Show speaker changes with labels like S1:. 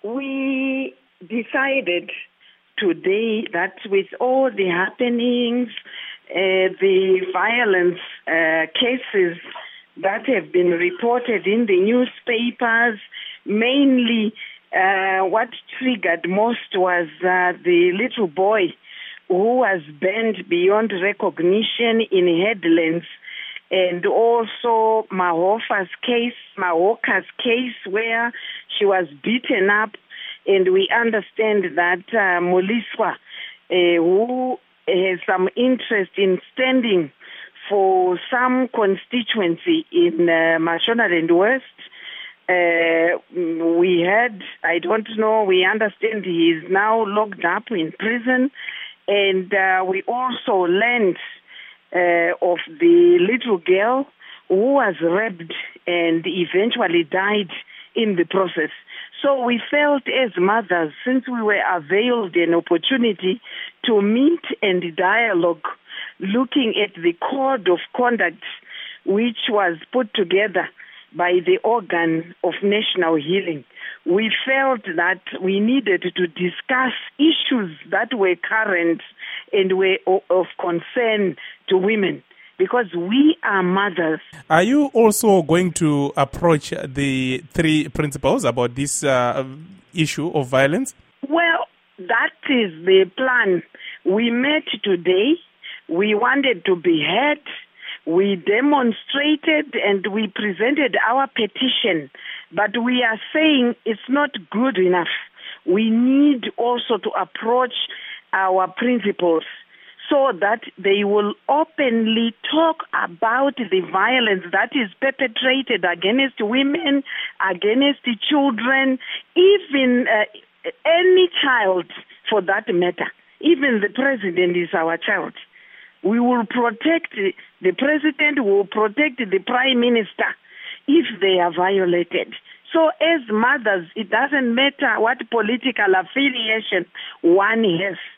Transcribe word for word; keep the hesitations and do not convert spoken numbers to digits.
S1: We decided today that with all the happenings, uh, the violence uh, cases that have been reported in the newspapers, mainly uh, what triggered most was uh, the little boy who was banned beyond recognition in headlands, and also Mahofa's case, Mahoka's case, where she was beaten up, and we understand that uh, Muliswa, uh, who has some interest in standing for some constituency in uh, Mashonaland West, uh, we had, I don't know, we understand he is now locked up in prison, and uh, we also learned uh, of the little girl who was raped and eventually died in the process. So we felt as mothers, since we were availed an opportunity to meet and dialogue, looking at the code of conduct which was put together by the organ of national healing, we felt that we needed to discuss issues that were current and were of concern to women, because we are mothers.
S2: Are you also going to approach the three principals about this uh, issue of violence?
S1: Well, that is the plan. We met today. We wanted to be heard. We demonstrated and we presented our petition. But we are saying it's not good enough. We need also to approach our principals so that they will openly talk about the violence that is perpetrated against women, against children, even uh, any child for that matter. Even the president is our child. We will protect the president, we will protect the prime minister if they are violated. So as mothers, it doesn't matter what political affiliation one has.